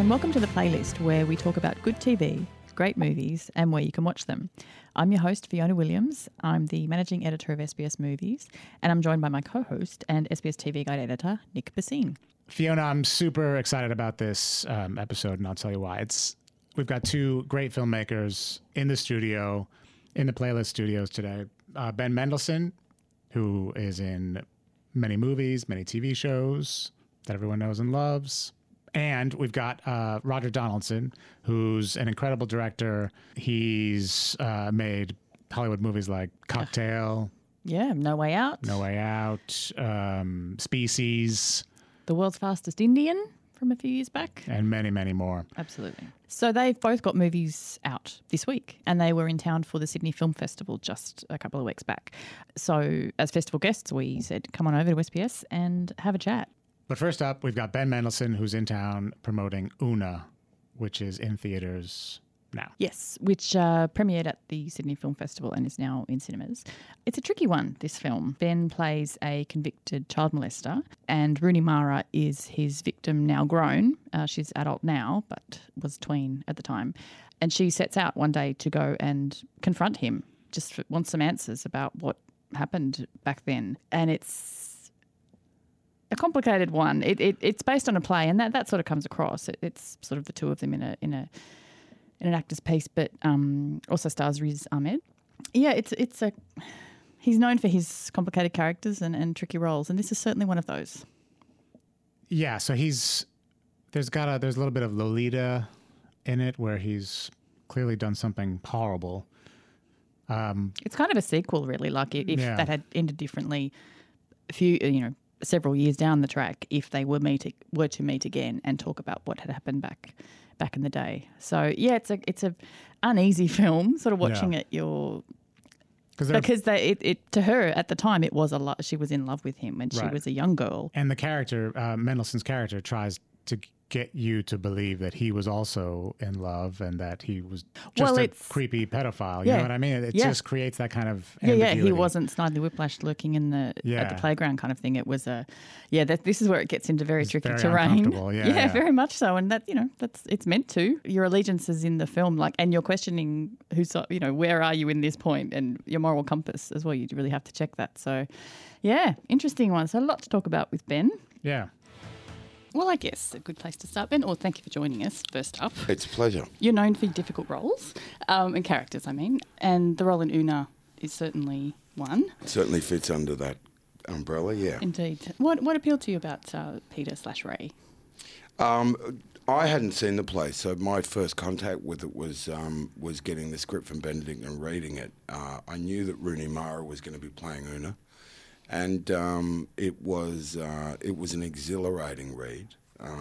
and welcome to The Playlist, where we talk about good TV, great movies, and where you can watch them. I'm your host, Fiona Williams. I'm the managing editor of SBS Movies, and I'm joined by my co-host and SBS TV Guide editor, Nick Bassine. Fiona, I'm super excited about this episode, and I'll tell you why. We've got two great filmmakers in the studio, in the Playlist studios today. Ben Mendelsohn, who is in many movies, many TV shows that everyone knows and loves. And we've got Roger Donaldson, who's an incredible director. He's made Hollywood movies like Cocktail. No Way Out. No Way Out. Species. The World's Fastest Indian from a few years back. And many, many more. Absolutely. So they've both got movies out this week, and they were in town for the Sydney Film Festival just a couple of weeks back. So as festival guests, we said, come on over to SBS and have a chat. But first up, we've got Ben Mendelsohn, who's in town promoting Una, which is in theaters now. Yes, which premiered at the Sydney Film Festival and is now in cinemas. It's a tricky one, this film. Ben plays a convicted child molester, and Rooney Mara is his victim, now grown. She's adult now, but was tween at the time. And she sets out one day to go and confront him, just wants some answers about what happened back then. And it's a complicated one. It's based on a play, and that sort of comes across. It's sort of the two of them in an actor's piece, but also stars Riz Ahmed. Yeah, he's known for his complicated characters and tricky roles, and this is certainly one of those. Yeah, so there's a little bit of Lolita in it, where he's clearly done something horrible. It's kind of a sequel, really. Like if that had ended differently, several years down the track, if they were to meet again and talk about what had happened back in the day. So yeah, it's a uneasy film. Sort of watching it, because to her at the time it was a lot. She was in love with him when she was a young girl. And the character, Mendelsohn's character, tries to get you to believe that he was also in love and that he was just a creepy pedophile. You know what I mean? It just creates that kind of ambiguity. He wasn't Snidely Whiplash lurking at the playground kind of thing. It was this is where it gets into very tricky terrain. Yeah, very much so. And that, it's meant to. Your allegiance is in the film, and you're questioning where are you in this point, and your moral compass as well. You really have to check that. So, yeah, interesting one. So a lot to talk about with Ben. Yeah. Well, I guess a good place to start, Ben. Thank you for joining us first up. It's a pleasure. You're known for difficult roles and characters, and the role in Una is certainly one. It certainly fits under that umbrella, yeah. Indeed. What appealed to you about Peter/Ray? I hadn't seen the play, so my first contact with it was getting the script from Benedict and reading it. I knew that Rooney Mara was going to be playing Una. And it was an exhilarating read.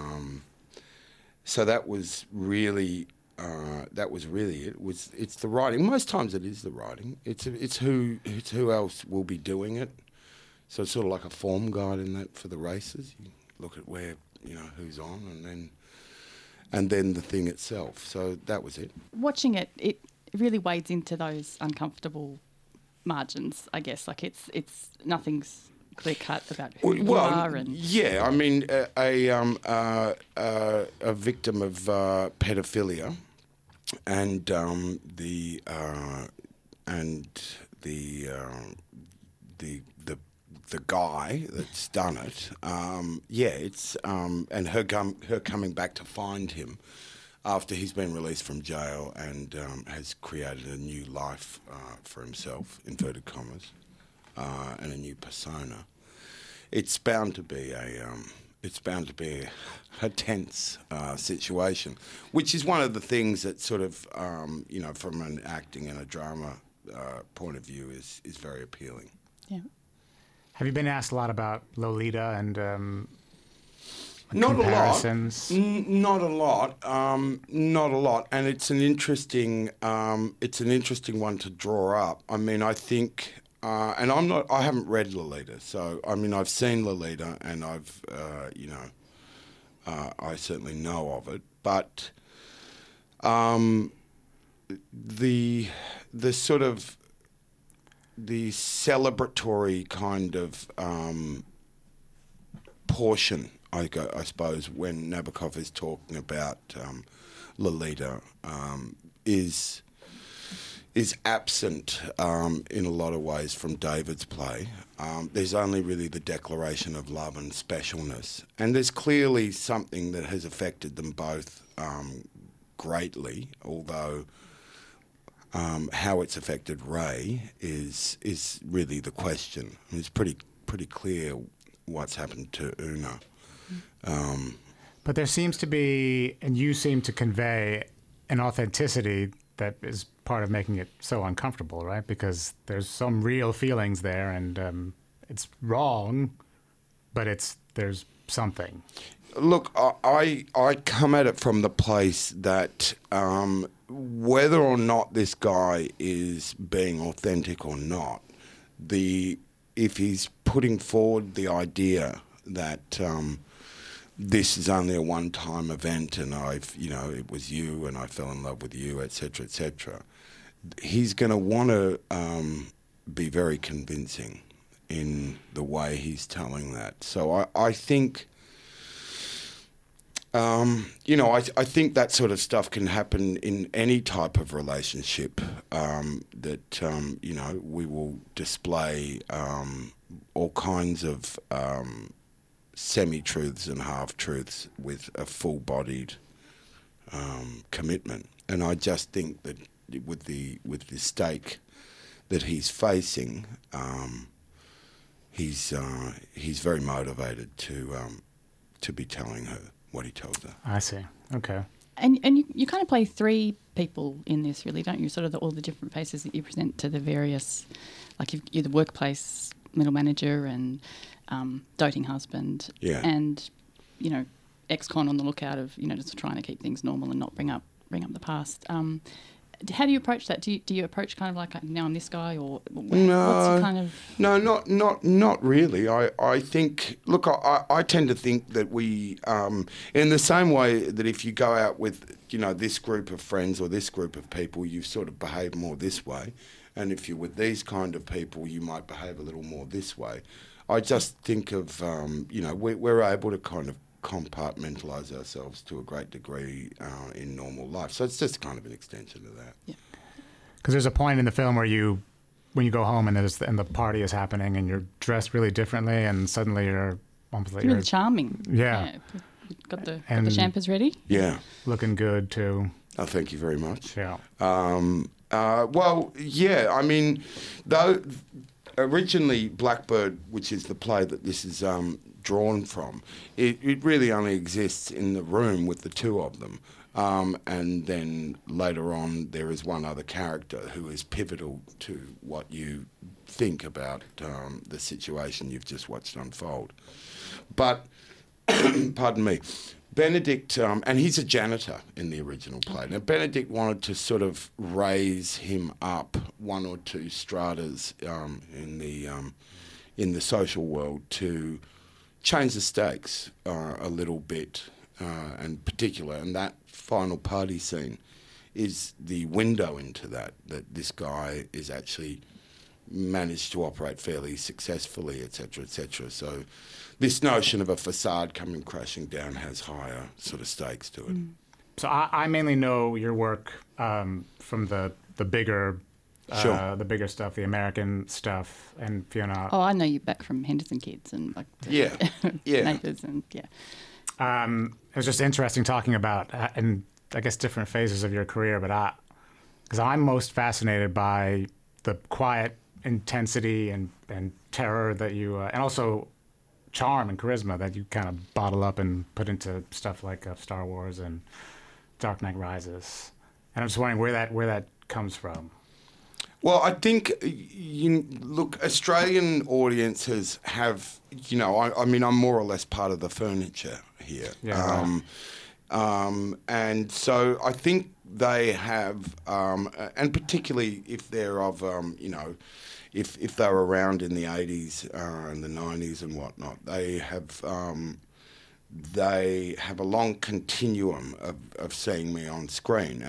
So that was really it. It's the writing. Most times it is the writing. It's who else will be doing it. So it's sort of like a form guide in that for the races. You look at where who's on, and then the thing itself. So that was it. Watching it really wades into those uncomfortable margins, I guess. It's nothing's clear cut about who you are. And yeah, I mean, a victim of pedophilia, and the guy that's done it. And her coming back to find him after he's been released from jail and has created a new life for himself, inverted commas, and a new persona. It's bound to be a tense situation, which is one of the things that sort of, from an acting and a drama point of view is very appealing. Yeah. Have you been asked a lot about Lolita and Not comparisons? Not a lot, and it's an interesting one to draw up. I mean, I think, and I haven't read Lolita, so I mean, I've seen Lolita, and I've, I certainly know of it, but the sort of the celebratory kind of portion I suppose when Nabokov is talking about Lolita, is absent in a lot of ways from David's play. There's only really the declaration of love and specialness, and there's clearly something that has affected them both greatly, although how it's affected Ray is really the question. It's pretty clear what's happened to Una. But there seems to be, and you seem to convey, an authenticity that is part of making it so uncomfortable, right? Because there's some real feelings there, and it's wrong, but there's something. Look, I come at it from the place that whether or not this guy is being authentic or not, if he's putting forward the idea that this is only a one-time event and it was you and I fell in love with you, etc., etc., he's going to want to be very convincing in the way he's telling that. So I think... I think that sort of stuff can happen in any type of relationship, that we will display all kinds of semi-truths and half-truths with a full-bodied commitment. And I just think that with the stake that he's facing, he's very motivated to be telling her what he told her. I see. Okay. And you kind of play three people in this, really, don't you? Sort of all the different faces that you present to the various, like you're the workplace middle manager and doting husband, and ex-con on the lookout of just trying to keep things normal and not bring up the past. How do you approach that? Do you approach kind of like now I'm this guy, or what's the kind of... No, not really. I think, look, I tend to think that we, in the same way that if you go out with, this group of friends or this group of people, you sort of behave more this way. And if you're with these kind of people, you might behave a little more this way. I just think of, we're able to kind of compartmentalise ourselves to a great degree in normal life. So it's just kind of an extension of that. Yeah. Because there's a point in the film where when you go home and the party is happening and you're dressed really differently and suddenly you're almost like... It's really charming. Yeah. Got the champers ready? Yeah. Looking good too. Oh, thank you very much. Yeah. Well, yeah, I mean, though originally Blackbird, which is the play that this is drawn from, it really only exists in the room with the two of them. And then later on, there is one other character who is pivotal to what you think about the situation you've just watched unfold. But, pardon me, Benedict, and he's a janitor in the original play. Now, Benedict wanted to sort of raise him up one or two stratas in the social world to change the stakes a little bit, and particular, and that final party scene is the window into that this guy is actually managed to operate fairly successfully, etc., etc. So this notion of a facade coming crashing down has higher sort of stakes to it. So I mainly know your work from the bigger Sure. the bigger stuff, the American stuff, and Fiona. Oh, I know you back from Henderson Kids and like Yeah. Neighbours and It was just interesting talking about, and I guess different phases of your career, but because I'm most fascinated by the quiet intensity and terror that you, and also charm and charisma that you kind of bottle up and put into stuff like Star Wars and Dark Knight Rises. And I'm just wondering where that comes from. Well, I think, look, Australian audiences have, I mean, I'm more or less part of the furniture here. Yeah, and so I think they have, and particularly if they're of, if they're around in the 80s and the 90s and whatnot, they have a long continuum of seeing me on screen.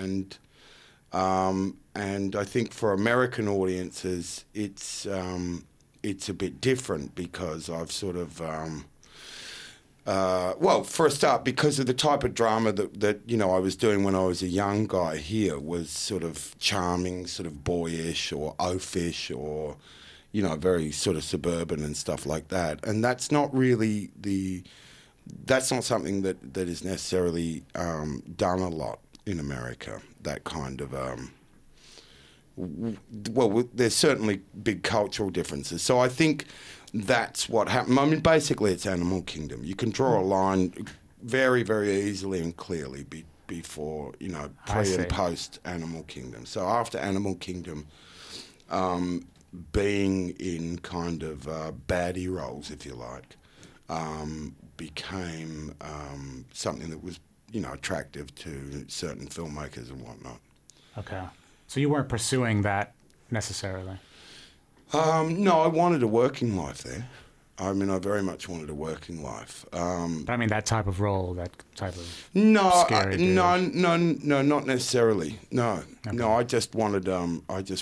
And I think for American audiences, it's a bit different because I've sort of Well, for a start, because of the type of drama that I was doing when I was a young guy here was sort of charming, sort of boyish or oafish or, very sort of suburban and stuff like that. And that's not really that's not something that is necessarily done a lot in America, that kind of... there's certainly big cultural differences. So I think that's what happened. I mean, basically, it's Animal Kingdom. You can draw a line very, very easily and clearly before, pre and post Animal Kingdom. So after Animal Kingdom, being in kind of baddie roles, if you like, became something that was, attractive to certain filmmakers and whatnot. Okay. So you weren't pursuing that necessarily? No, I wanted a working life there. I mean, I very much wanted a working life. But I mean, that type of role, that type of scary no, not necessarily. No, okay. No, I just wanted a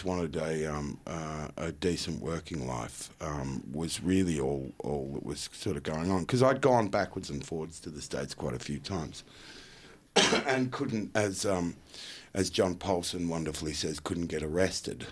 decent working life. Was really all that was sort of going on, because I'd gone backwards and forwards to the States quite a few times, and couldn't, as John Paulson wonderfully says, couldn't get arrested.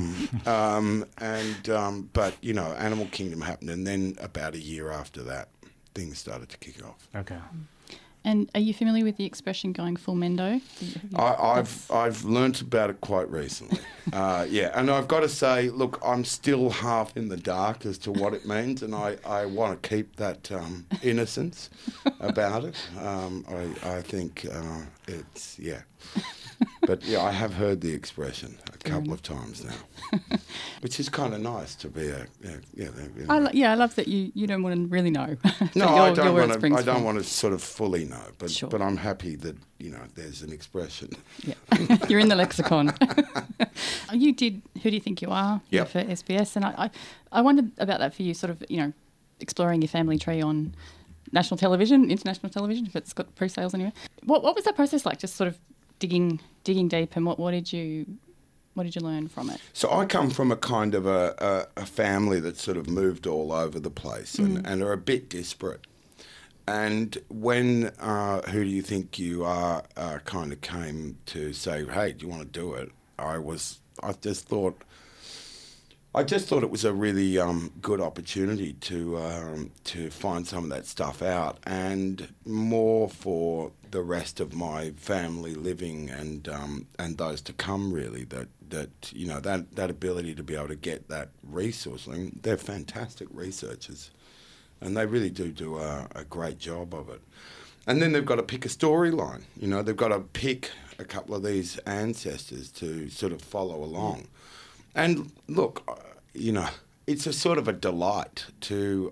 But, Animal Kingdom happened, and then about a year after that, things started to kick off. Okay. And are you familiar with the expression going full Mendo? I've learnt about it quite recently. Yeah, and I've got to say, look, I'm still half in the dark as to what it means, and I want to keep that innocence about it. I think it's, yeah. But yeah, I have heard the expression a couple of times now, which is kind of nice to be I love that you don't want to really know. No, I don't want to sort of fully know, but sure. But I'm happy that there's an expression. Yeah, you're in the lexicon. You did Who Do You Think You Are? Yep. For SBS, and I wondered about that for you, sort of exploring your family tree on national television, international television, if it's got pre-sales anyway. What was that process like? Just sort of digging deep, and what did you learn from it? So I come from a kind of a family that sort of moved all over the place and are a bit disparate. And when Who Do You Think You Are kind of came to say, hey, do you want to do it? I just thought it was a really good opportunity to find some of that stuff out, and more for the rest of my family living and those to come, really, that ability to be able to get that resource. I mean, they're fantastic researchers, and they really do a great job of it. And then they've got to pick a storyline. They've got to pick a couple of these ancestors to sort of follow along. And look, it's a sort of a delight to...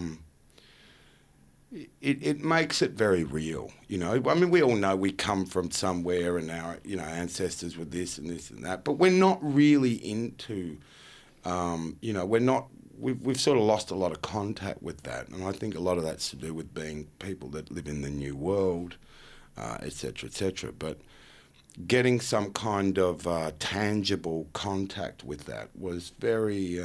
It makes it very real, I mean, we all know we come from somewhere and our, ancestors were this and this and that, but we're not really into, we've sort of lost a lot of contact with that. And I think a lot of that's to do with being people that live in the new world, et cetera, et cetera. But getting some kind of tangible contact with that was very,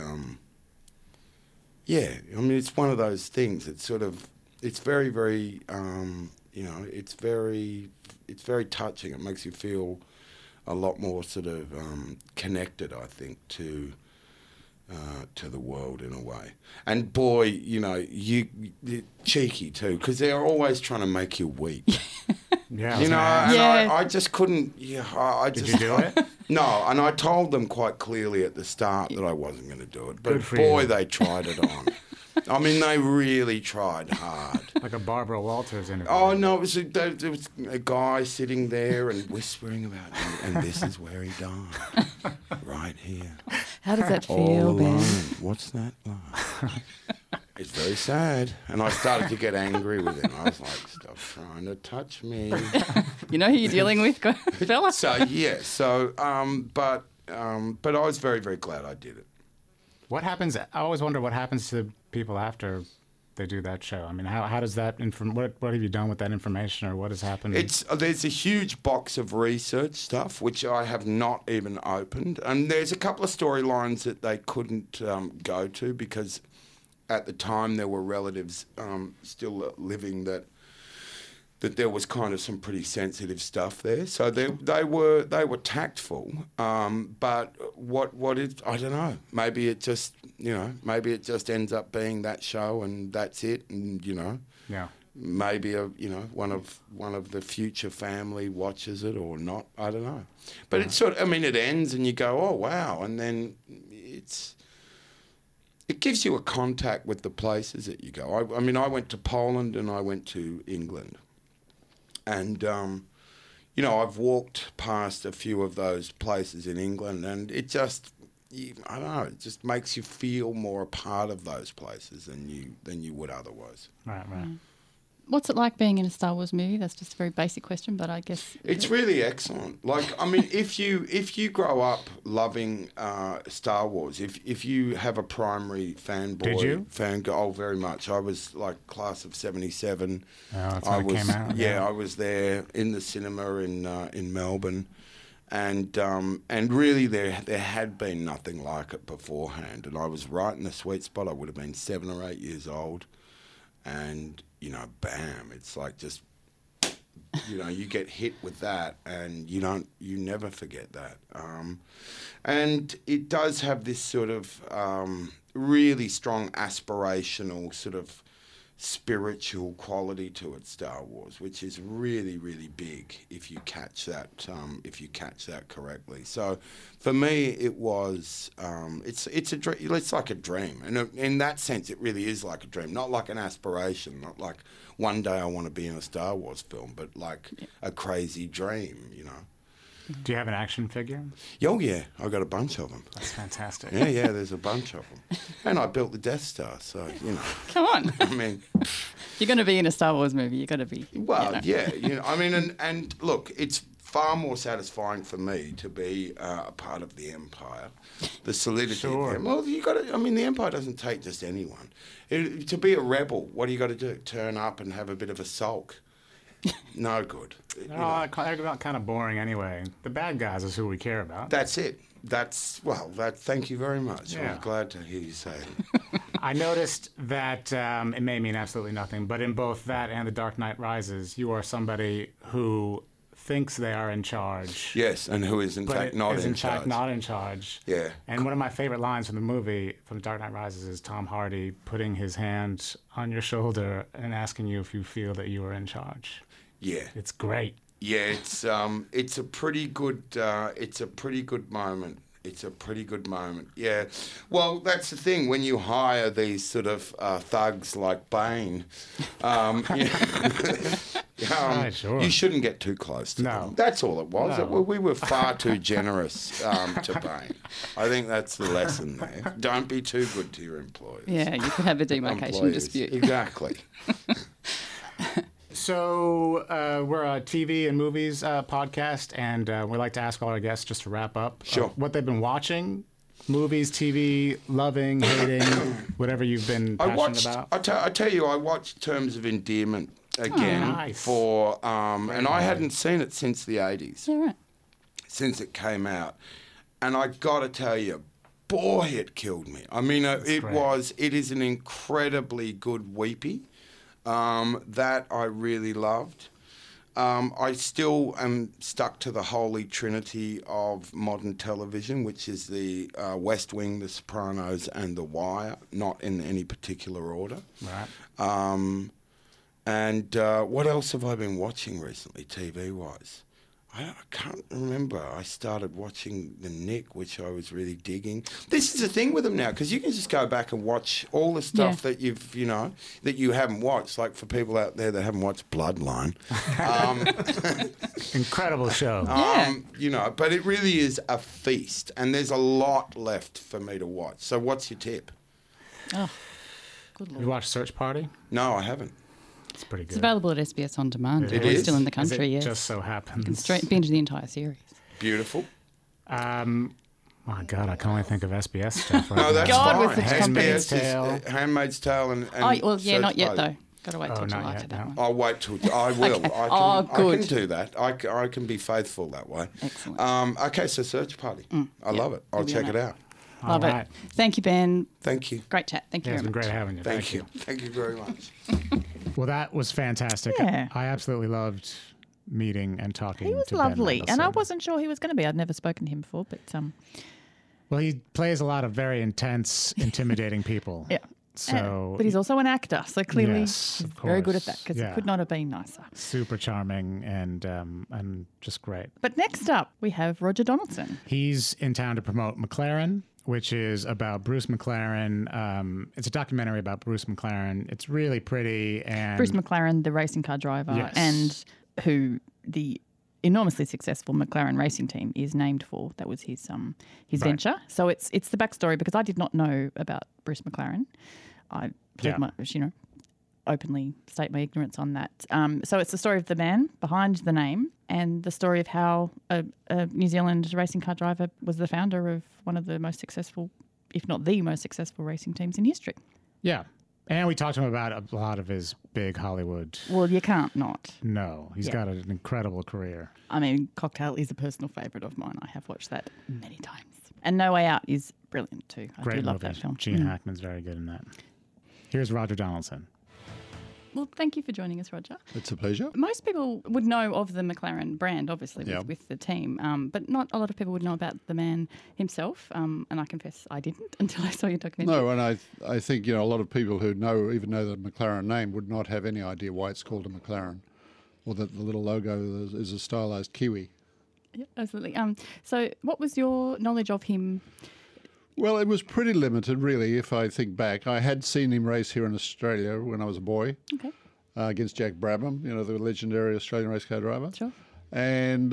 I mean, it's one of those things. It's sort of... It's very, very, it's very touching. It makes you feel a lot more sort of connected, I think, to the world in a way. And boy, you're cheeky too, because they're always trying to make you weep. Yeah. I just couldn't. Yeah, Did you do it? No, and I told them quite clearly at the start that I wasn't going to do it. But boy, they tried it on. I mean, they really tried hard. Like a Barbara Walters interview. Oh, no, there was a guy sitting there and whispering about him, and this is where he died, right here. How does that feel, Ben? What's that like? It's very sad. And I started to get angry with him. I was like, stop trying to touch me. You know who you're dealing with, fella? But I was very, very glad I did it. What happens? I always wonder what happens to people after they do that show. I mean, how does that what have you done with that information, or what has happened? There's a huge box of research stuff which I have not even opened, and there's a couple of storylines that they couldn't go to because at the time there were relatives still living that there was kind of some pretty sensitive stuff there. So they were tactful. But what it, I don't know. Maybe it just ends up being that show and that's it. And Yeah. maybe one of the future family watches it or not. I don't know. But it's sort of, it ends and you go, oh wow, and then it gives you a contact with the places that you go. I went to Poland and I went to England. And, I've walked past a few of those places in England and it just, I don't know, it just makes you feel more a part of those places than you would otherwise. Right. What's it like being in a Star Wars movie? That's just a very basic question, but I guess... It's really excellent. Like, if you grow up loving Star Wars, if you have a primary fanboy... Did you? Oh, very much. I was like class of 77. Oh, that's when it came out. Yeah, I was there in the cinema in Melbourne. And really there had been nothing like it beforehand. And I was right in the sweet spot. I would have been 7 or 8 years old. And... bam, it's like just, you get hit with that and you never forget that. And it does have this sort of really strong aspirational sort of spiritual quality to it, Star Wars, which is really, really big if you catch that correctly. So for me, it was it's like a dream, and in that sense, it really is like a dream, not like an aspiration, not like one day I want to be in a Star Wars film, but like a crazy dream, Do you have an action figure? Oh yeah, I got a bunch of them. That's fantastic. Yeah, there's a bunch of them, and I built the Death Star, so Come on. If you're going to be in a Star Wars movie, you've got to be... Well, and look, it's far more satisfying for me to be a part of the Empire, the solidity of Sure. them. Well, you got to. The Empire doesn't take just anyone. To be a rebel, what do you got to do? Turn up and have a bit of a sulk. No good. They're kind of boring anyway. The bad guys is who we care about. That's it. Thank you very much. Yeah. I'm glad to hear you say it. I noticed that it may mean absolutely nothing, but in both that and The Dark Knight Rises, you are somebody who thinks they are in charge. Yes, and who is in fact not in charge. Not in charge. Yeah. And one of my favorite lines from the movie, from Dark Knight Rises, is Tom Hardy putting his hand on your shoulder and asking you if you feel that you are in charge. Yeah. It's great. Yeah, it's a pretty good moment. It's a pretty good moment. Yeah. Well, that's the thing. When you hire these sort of thugs like Bane, Right, sure. you shouldn't get too close to them. That's all it was. No. We were far too generous to Bane. I think that's the lesson there. Don't be too good to your employers. Yeah, you could have a demarcation Employees. dispute. Exactly. So we're a TV and movies podcast, and we like to ask all our guests, just to wrap up, Sure. what they've been watching, movies, TV, loving, hating, whatever you've been passionate about. I tell you, I watched Terms of Endearment again nice. and I hadn't seen it since the 80s, Yeah, right. since it came out. And I got to tell you, boy, it killed me. It is an incredibly good weepy. That I really loved. I still am stuck to the holy trinity of modern television, which is the West Wing, The Sopranos, and The Wire, not in any particular order. Right. And what else have I been watching recently, TV-wise? I can't remember. I started watching The Nick, which I was really digging. This is the thing with them now, because you can just go back and watch all the stuff that that you haven't watched. Like for people out there that haven't watched Bloodline, Incredible show. but it really is a feast, and there's a lot left for me to watch. So, what's your tip? Oh, good lord. You watched Search Party? No, I haven't. It's pretty good. It's available at SBS On Demand. It We're is? still in the As country, it yes. just so happens. You can binge the entire series. Beautiful. My God, I can only think of SBS stuff. Right No, that's God, fine. with such Handmaid's SBS Tale. is Handmaid's Tale and Oh, well, yeah, Search not yet, Party. though. Got to wait till not July yet, for that no. one. I'll wait till I will. Okay. I Good. can do that. I can be faithful that way. Excellent. Okay, so Search Party. I love it. I'll You'll be check on it out. Love All right. it. Thank you, Ben. Thank you. Great chat. Thank you Yeah, it's very been much. great having you. Thank you. Thank you very much. Well, that was fantastic. Yeah. I absolutely loved meeting and talking. He was to Ben lovely, and I Mendelsohn. wasn't sure he was going to be. I'd never spoken to him before, but Well, he plays a lot of very intense, intimidating people. yeah. So, But he's also an actor, so clearly Yes, he's of very good at course. that because Yeah. it could not have been nicer. super charming and just great. But next up, we have Roger Donaldson. He's in town to promote McLaren, which is about Bruce McLaren. It's a documentary about Bruce McLaren. It's really pretty and Bruce McLaren, the racing car driver, Yes. and who the enormously successful McLaren racing team is named for. That was his venture. So it's the backstory because I did not know about Bruce McLaren. I Yeah. openly state my ignorance on that. So it's the story of the man behind the name and the story of how a New Zealand racing car driver was the founder of one of the most successful, if not the most successful racing teams in history. Yeah. And we talked to him about a lot of his big Hollywood. Well, you can't not. No, he's Yeah. got an incredible career. I mean, Cocktail is a personal favourite of mine. I have watched that many times. And No Way Out is brilliant too. I Great do love movie. that film. Gene Hackman's very good in that. Here's Roger Donaldson. Well, thank you for joining us, Roger. It's a pleasure. Most people would know of the McLaren brand, obviously, Yeah. with the team, but not a lot of people would know about the man himself. And I confess I didn't until I saw your documentary. No, and I think a lot of people who even know the McLaren name would not have any idea why it's called a McLaren, or that the little logo is a stylized kiwi. Yeah, absolutely. So what was your knowledge of him? Well, it was pretty limited, really, if I think back. I had seen him race here in Australia when I was a boy Okay, against Jack Brabham, the legendary Australian race car driver. sure. And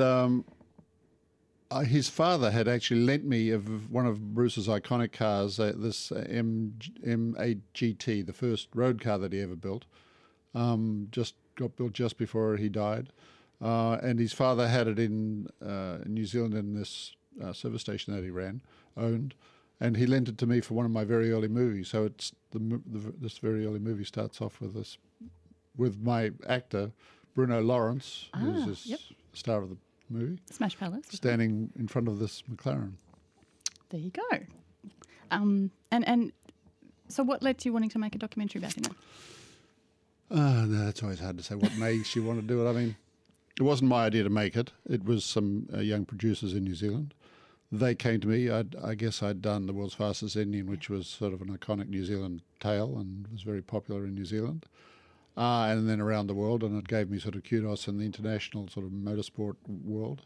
his father had actually lent me of one of Bruce's iconic cars, this M8GT, the first road car that he ever built. Just got built just before he died. And his father had it in New Zealand in this service station that he owned. And he lent it to me for one of my very early movies. So it's this very early movie starts off with my actor, Bruno Lawrence, who's this star of the movie, Smash Palace. standing in front of this McLaren. There you go. And so what led to you wanting to make a documentary about him? No, that's always hard to say. What makes you want to do it? I mean, it wasn't my idea to make it. It was some young producers in New Zealand. They came to me. I guess I'd done The World's Fastest Indian, which was sort of an iconic New Zealand tale and was very popular in New Zealand. And then around the world, and it gave me sort of kudos in the international sort of motorsport world.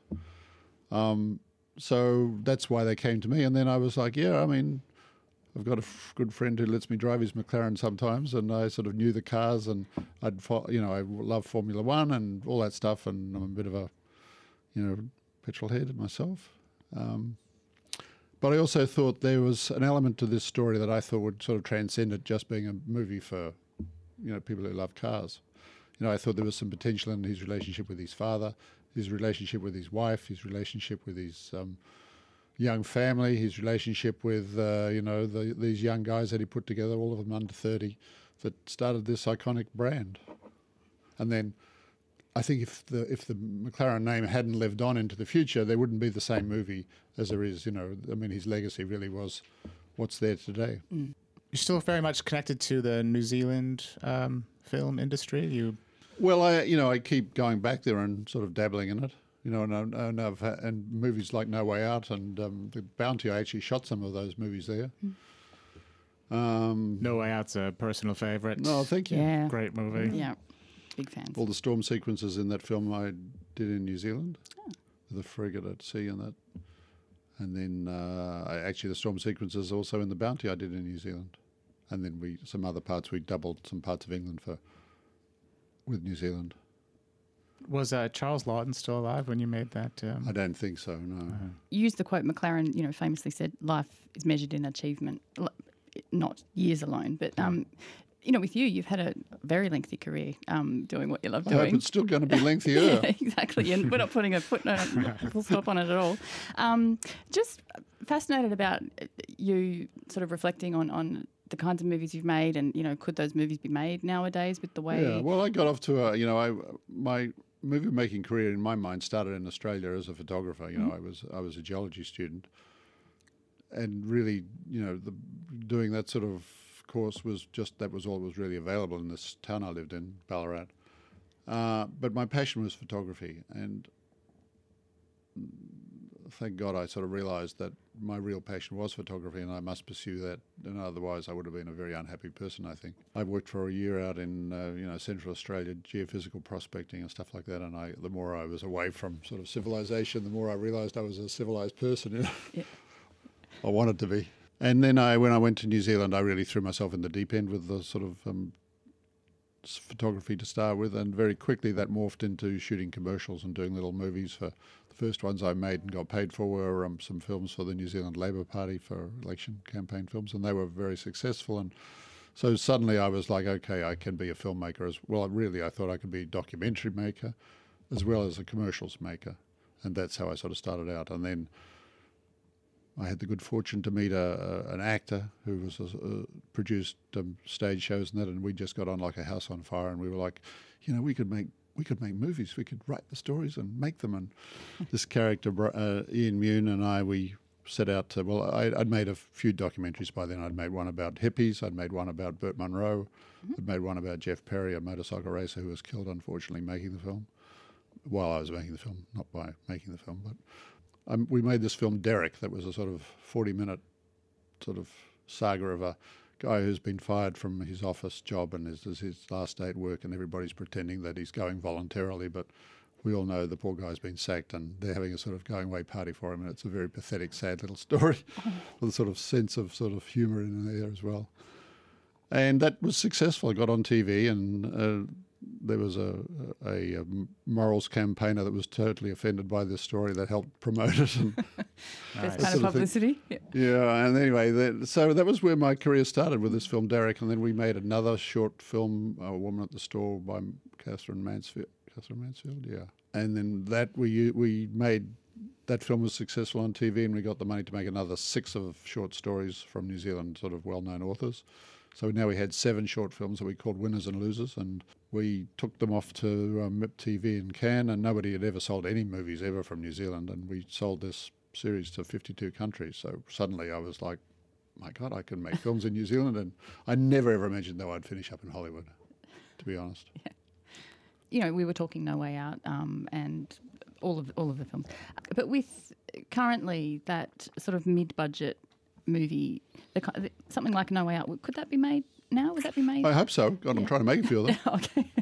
So that's why they came to me. And then I was like, yeah, I mean, I've got a good friend who lets me drive his McLaren sometimes, and I sort of knew the cars, and I love Formula One and all that stuff, and I'm a bit of a, petrol head myself. But I also thought there was an element to this story that I thought would sort of transcend it just being a movie for, people who love cars. I thought there was some potential in his relationship with his father, his relationship with his wife, his relationship with his young family, his relationship with these young guys that he put together, all of them under 30, that started this iconic brand. And then I think if the McLaren name hadn't lived on into the future, there wouldn't be the same movie as there is. His legacy really was what's there today. Mm. You're still very much connected to the New Zealand film industry. Well, I keep going back there and sort of dabbling in it. And movies like No Way Out and The Bounty, I actually shot some of those movies there. No Way Out's a personal favorite. No, thank you. Yeah. Great movie. Yeah. Big fans. All the storm sequences in that film I did in New Zealand, with a frigate at sea and that. And then the storm sequences also in The Bounty I did in New Zealand. And then some other parts, we doubled some parts of England with New Zealand. Was Charles Lawton still alive when you made that? I don't think so, no. You used the quote McLaren, famously said, "Life is measured in achievement, not years alone." But with you've had a very lengthy career doing what you love I doing. hope it's still going to be lengthier. Yeah, exactly, and we're not putting a footnote, full stop on it at all. Just fascinated about you sort of reflecting on the kinds of movies you've made, and could those movies be made nowadays with the way? Yeah, well, I got off to my movie making career in my mind started in Australia as a photographer. I was a geology student, and really, doing that sort of course was all that was really available in this town I lived in, Ballarat. But my passion was photography, and thank God I sort of realised that my real passion was photography, and I must pursue that. And otherwise, I would have been a very unhappy person, I think. I worked for a year out in Central Australia, geophysical prospecting and stuff like that. And the more I was away from sort of civilization, the more I realised I was a civilised person. Yeah. I wanted to be. And then when I went to New Zealand, I really threw myself in the deep end with the sort of photography to start with, and very quickly that morphed into shooting commercials and doing little movies. For the first ones I made and got paid for were some films for the New Zealand Labour Party, for election campaign films, and they were very successful. And so suddenly I was like, okay, I can be a filmmaker as well. Really, I thought I could be a documentary maker as well as a commercials maker, and that's how I sort of started out. And then I had the good fortune to meet an actor who was produced stage shows and that, and we just got on like a house on fire. And we were like, we could make movies. We could write the stories and make them. And this character, Ian Mune, and we set out to. Well, I'd made a few documentaries by then. I'd made one about hippies. I'd made one about Burt Munro. I'd made one about Jeff Perry, a motorcycle racer who was killed, unfortunately, making the film. While I was making the film, not by making the film, but. We made this film, Derek, that was a sort of 40-minute sort of saga of a guy who's been fired from his office job, and this is his last day at work, and everybody's pretending that he's going voluntarily, but we all know the poor guy's been sacked, and they're having a sort of going-away party for him, and it's a very pathetic, sad little story with a sort of sense of sort of humour in there as well. And that was successful. It got on TV, and there was a morals campaigner that was totally offended by this story that helped promote it. And best kind of publicity. Yeah, and anyway, so that was where my career started with this film, Derek. And then we made another short film, A Woman at the Store, by Catherine Mansfield. Yeah. And then that we made, that film was successful on TV, and we got the money to make another 6 of short stories from New Zealand, sort of well-known authors. So now we had 7 short films that we called Winners and Losers, and we took them off to MIP TV in Cannes, and nobody had ever sold any movies ever from New Zealand, and we sold this series to 52 countries. So suddenly I was like, my God, I can make films in New Zealand, and I never ever imagined though I'd finish up in Hollywood, to be honest. Yeah. We were talking No Way Out and all of the films. But with currently that sort of mid-budget movie, something like No Way Out, could that be made now? Would that be made? I hope so. God, I'm trying to make a few of them. Okay.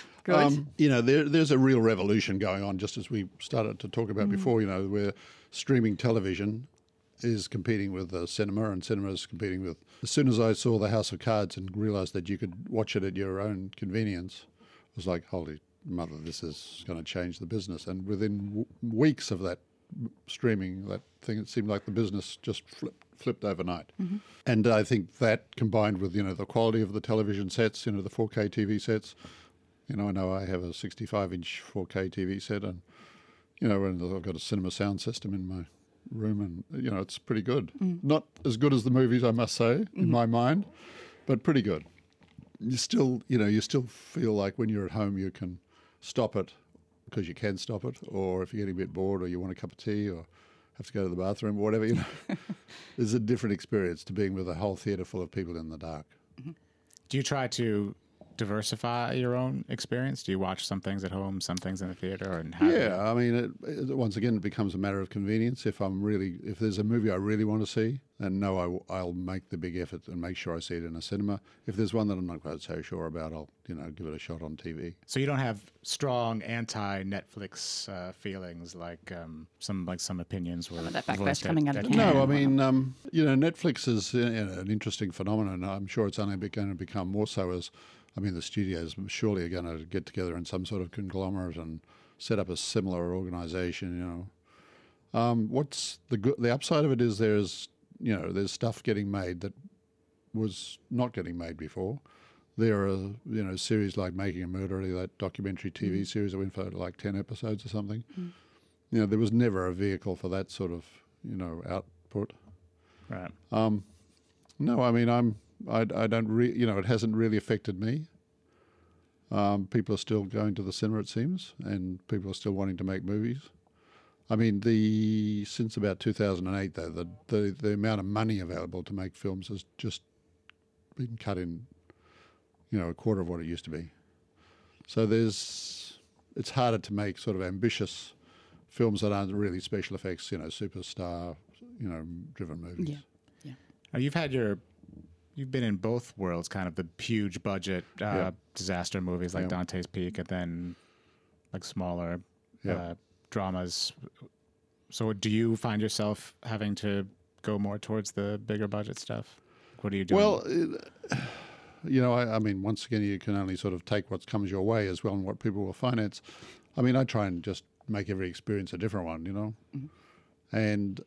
Good. There's a real revolution going on, just as we started to talk about before, where streaming television is competing with cinema, and cinema is competing with... As soon as I saw The House of Cards and realised that you could watch it at your own convenience, I was like, holy mother, this is going to change the business. And within weeks of that streaming, that thing, it seemed like the business just flipped overnight. Mm-hmm. And I think that combined with, the quality of the television sets, the 4K TV sets, I know I have a 65-inch 4K TV set, and, and I've got a cinema sound system in my room, and, it's pretty good. Mm. Not as good as the movies, I must say, in my mind, but pretty good. You still feel like when you're at home you can stop it, because you can stop it, or if you're getting a bit bored or you want a cup of tea or have to go to the bathroom or whatever, there's a different experience to being with a whole theatre full of people in the dark. Mm-hmm. Do you try to diversify your own experience? Do you watch some things at home, some things in the theatre? And I mean, once again, it becomes a matter of convenience. If there's a movie I really want to see, then I'll make the big effort and make sure I see it in a cinema. If there's one that I'm not quite so sure about, I'll give it a shot on TV. So you don't have strong anti-Netflix feelings like some opinions were that backlash coming out of No, I mean, Netflix is an interesting phenomenon. I'm sure it's only going to become more so as. The studios surely are going to get together in some sort of conglomerate and set up a similar organisation. What's the upside of it is there's stuff getting made that was not getting made before. There are series like Making a Murderer, that documentary TV series that went for like 10 episodes or something. Mm. There was never a vehicle for that sort of output. Right. No, I mean I don't it hasn't really affected me. People are still going to the cinema, it seems, and people are still wanting to make movies. I mean, since about 2008, though, the amount of money available to make films has just been cut in, a quarter of what it used to be. So it's harder to make sort of ambitious films that aren't really special effects, superstar, driven movies. Yeah. Now, you've been in both worlds, kind of the huge budget disaster movies like Dante's Peak, and then like smaller dramas. So do you find yourself having to go more towards the bigger budget stuff? What are you doing? Well, I mean, once again, you can only sort of take what comes your way as well and what people will finance. I mean, I try and just make every experience a different one, Mm-hmm. And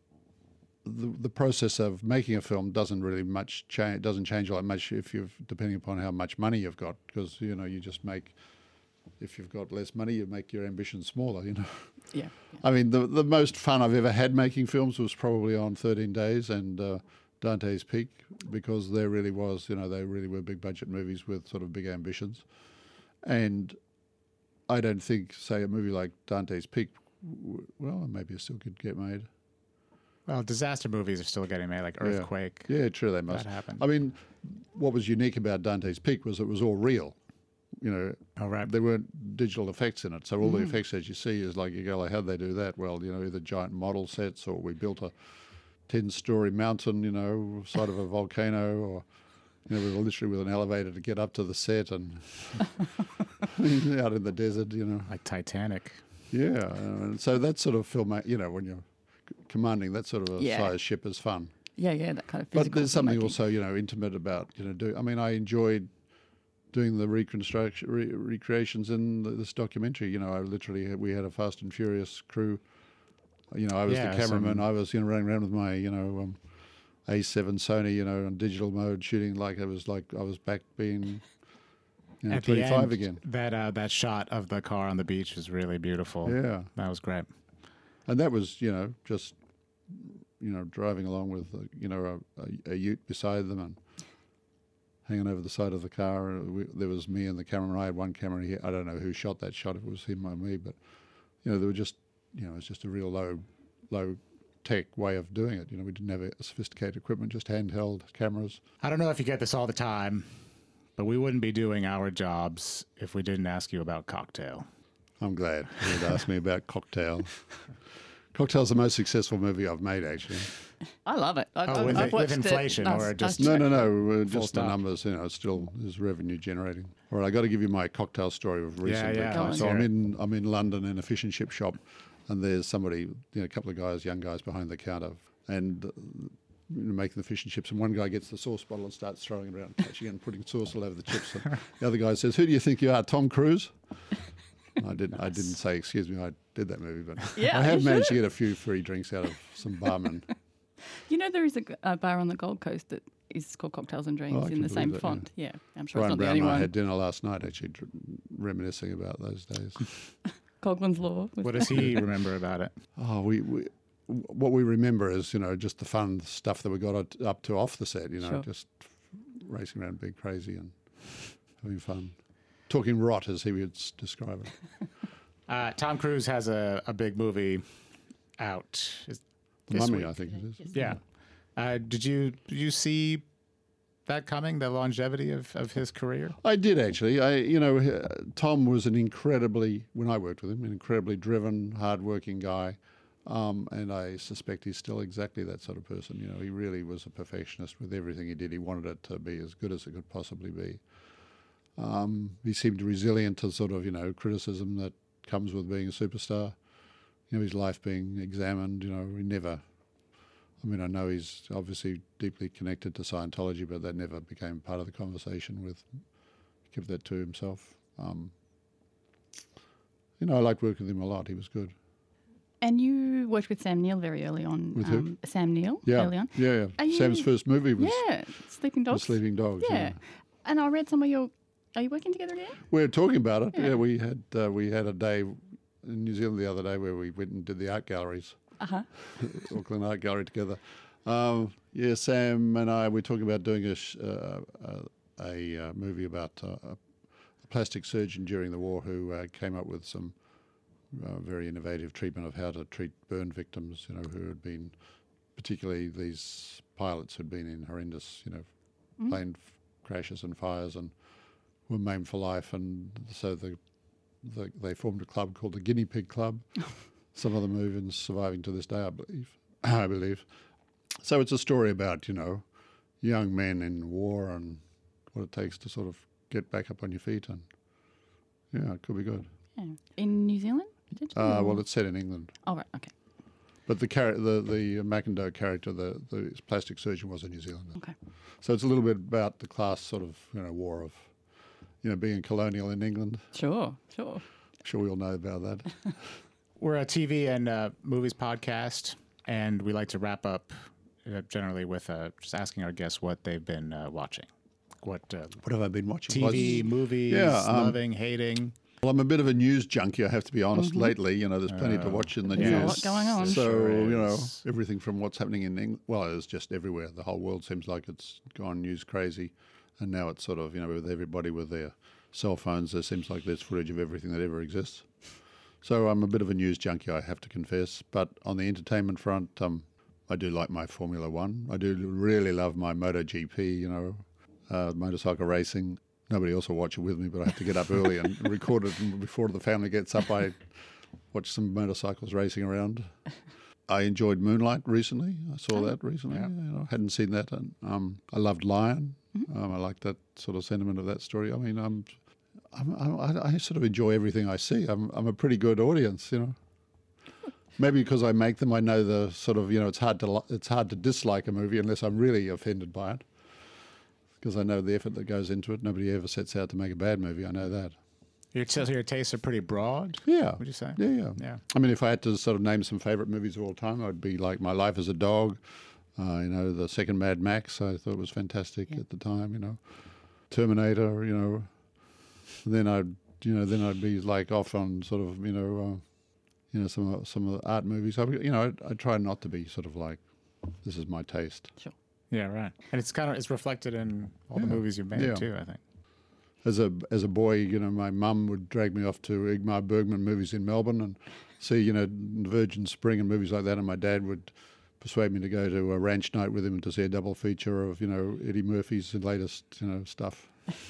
the process of making a film doesn't really much change. Doesn't change all that much depending upon how much money you've got, because you just make. If you've got less money, you make your ambition smaller. Yeah. I mean, the most fun I've ever had making films was probably on 13 Days and Dante's Peak, because there really was, they really were big budget movies with sort of big ambitions. And I don't think, say, a movie like Dante's Peak, well, maybe it still could get made. Well, disaster movies are still getting made, like Earthquake. Yeah, true, they must. That happened. I mean, what was unique about Dante's Peak was it was all real. Oh, right. There weren't digital effects in it. So all the effects that you see is like, you go, like, how'd they do that? Well, either giant model sets, or we built a 10-story mountain, side of a volcano, or, we were literally with an elevator to get up to the set and out in the desert, Like Titanic. Yeah. And so that sort of film, when you're commanding that sort of a size ship is fun. Yeah, that kind of physical. But there's something filmmaking. also, intimate about, I mean, I enjoyed doing the recreations in this documentary. We had a Fast and Furious crew. I was the cameraman. I was, running around with my, A7 Sony, on digital mode, shooting like I was back being, At 25 the end, again. That shot of the car on the beach was really beautiful. Yeah. That was great. And that was, just, driving along with, a ute beside them and hanging over the side of the car. There was me and the cameraman. I had one camera here. I don't know who shot that shot, if it was him or me, but, they were just, it was just a real low tech way of doing it. We didn't have a sophisticated equipment, just handheld cameras. I don't know if you get this all the time, but we wouldn't be doing our jobs if we didn't ask you about Cocktail. I'm glad you would ask me about Cocktail. Cocktail's the most successful movie I've made, actually. I love it. With watched inflation it. or just... No, just the stop. numbers, it still is revenue generating. All right, I got to give you my Cocktail story of recently. Yeah. Go on. So I'm in London in a fish and chip shop, and there's somebody, a couple of guys, young guys behind the counter, and making the fish and chips, and one guy gets the sauce bottle and starts throwing it around, catching it and putting sauce all over the chips. And the other guy says, "Who do you think you are, Tom Cruise?" I didn't say, "Excuse me, I did that movie," but I have managed to get a few free drinks out of some barmen. There is a bar on the Gold Coast that is called Cocktails and Dreams I in the can same believe that, font. Yeah, I'm sure Brian it's not the Brown only and I one. had dinner last night, actually, reminiscing about those days. Coglan's Law. What does he remember about it? Oh, what we remember is, just the fun stuff that we got up to off the set, Sure. just racing around being crazy and having fun. Talking rot, as he would describe it. Tom Cruise has a big movie out. The this Mummy, week. I think it is. Yeah. Did you see that coming, the longevity of his career? I did, actually. Tom was when I worked with him, an incredibly driven, hard-working guy. And I suspect he's still exactly that sort of person. He really was a perfectionist with everything he did. He wanted it to be as good as it could possibly be. He seemed resilient to sort of, criticism that comes with being a superstar. His life being examined, he never... I know he's obviously deeply connected to Scientology, but that never became part of the conversation he kept that to himself. I liked working with him a lot. He was good. And you worked with Sam Neill very early on. With who? Sam Neill, Yeah, early on. yeah. Sam's first movie was Sleeping Dogs. The Sleeping Dogs. Yeah. And I read somewhere are you working together again? We're talking about it. Yeah, we had a day in New Zealand the other day where we went and did the art galleries. Auckland Art Gallery together. Sam and I were talking about doing a movie about a plastic surgeon during the war who came up with some very innovative treatment of how to treat burn victims, who had been, particularly these pilots who'd been in horrendous, plane crashes and fires and were maimed for life. And so they formed a club called the Guinea Pig Club. Some of them are even surviving to this day, I believe. So it's a story about, young men in war and what it takes to sort of get back up on your feet. And, yeah, it could be good. Yeah. In New Zealand? Well, it's set in England. Oh, right, okay. But the Macindoe character, the plastic surgeon, was a New Zealander. Okay. So it's a little bit about the class sort of, war of, being colonial in England. Sure. I'm sure we all know about that. We're a TV and movies podcast, and we like to wrap up generally with just asking our guests what they've been watching. What have I been watching? TV, movies, loving, hating? Well, I'm a bit of a news junkie, I have to be honest, lately. There's plenty to watch in the news. There's a lot going on. So, Sure everything from what's happening in England, well, it's just everywhere. The whole world seems like it's gone news crazy. And now it's sort of, with everybody with their cell phones, there seems like there's footage of everything that ever exists. So I'm a bit of a news junkie, I have to confess. But on the entertainment front, I do like my Formula One. I do really love my MotoGP, motorcycle racing. Nobody else will watch it with me, but I have to get up early and record it. And before the family gets up, I watch some motorcycles racing around. I enjoyed Moonlight recently. I saw that recently. Yeah. I hadn't seen that. And, I loved Lion. I like that sort of sentiment of that story. I mean, I sort of enjoy everything I see. I'm a pretty good audience, Maybe because I make them, I know the sort of, it's hard to dislike a movie unless I'm really offended by it. Because I know the effort that goes into it. Nobody ever sets out to make a bad movie. I know that. Your tastes are pretty broad? Yeah. Would you say? Yeah. I mean, if I had to sort of name some favourite movies of all time, I'd be like My Life as a Dog, the second Mad Max. I thought was fantastic at the time, Terminator, Then I'd be like off on sort of, some of the art movies. I try not to be sort of like, this is my taste. Sure. Yeah, right. And it's reflected in all the movies you've made too, I think. As a boy, my mum would drag me off to Ingmar Bergman movies in Melbourne and see, Virgin Spring and movies like that. And my dad would persuade me to go to a ranch night with him to see a double feature of, Eddie Murphy's latest, stuff.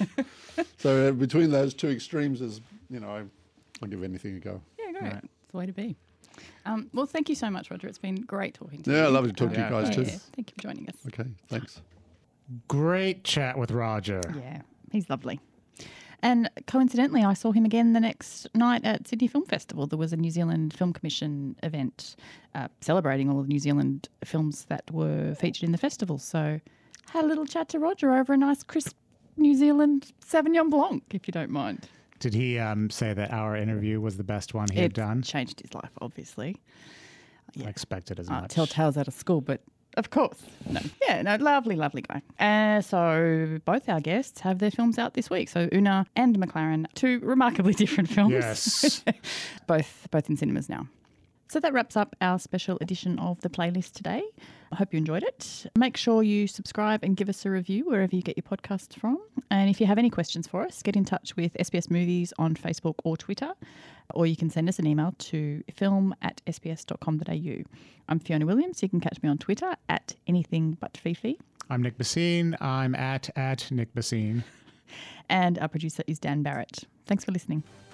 So between those two extremes is, I'll give anything a go. Yeah, great. Right. It's the way to be. Well, thank you so much, Roger. It's been great talking to you. Yeah, lovely to talk to you guys too. Thank you for joining us. Okay, thanks. Great chat with Roger. Yeah, he's lovely. And coincidentally, I saw him again the next night at Sydney Film Festival. There was a New Zealand Film Commission event celebrating all the New Zealand films that were featured in the festival. So had a little chat to Roger over a nice crisp New Zealand Sauvignon Blanc, if you don't mind. Did he say that our interview was the best one he had done? It changed his life, obviously. Yeah. I expected as much. Tell tales out of school, but of course. Lovely, lovely guy. So both our guests have their films out this week. So Una and McLaren, two remarkably different films. Yes. both in cinemas now. So that wraps up our special edition of the playlist today. I hope you enjoyed it. Make sure you subscribe and give us a review wherever you get your podcasts from. And if you have any questions for us, get in touch with SBS Movies on Facebook or Twitter, or you can send us an email to film@sbs.com.au. I'm Fiona Williams. You can catch me on Twitter @anythingbutfifi. I'm Nick Bassine. I'm at Nick Bassine. And our producer is Dan Barrett. Thanks for listening.